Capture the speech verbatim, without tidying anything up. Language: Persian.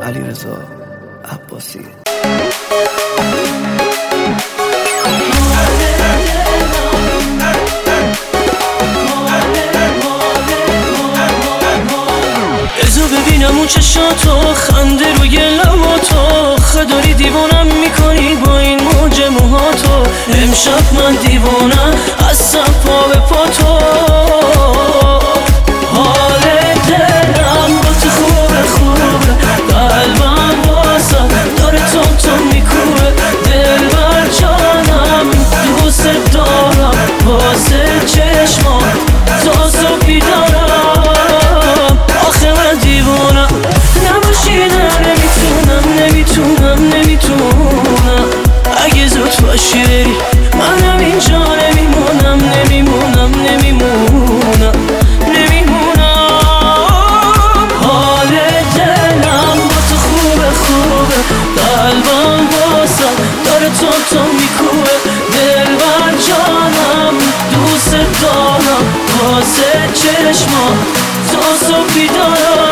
علیرضا عباسی. ازو ببینم اون چشاتو، خنده روی لباتو، خداری دیوانم میکنی با این موج موهاتو. امشب من دیوانم از سر پا به پا تو، حال دلم با تو خوبه خوبه، قلبم واسه داره تون تون میکوبه. دل بر جانم دوست دارم، واسه چشمات تازه بیدارم. آخه من دیوانم نباشی، نه نمیتونم نمیتونم نمیتونم. اگه زود باشی بری منم اینجا نمیمونم نمیمونم نمیمونم نمیمونم. حال دلم با تو خوبه خوبه، قلبم واسه داره تون تون میکوبه. دل بر جانم دوست دارم، واسه چشمات تازه بیدارم.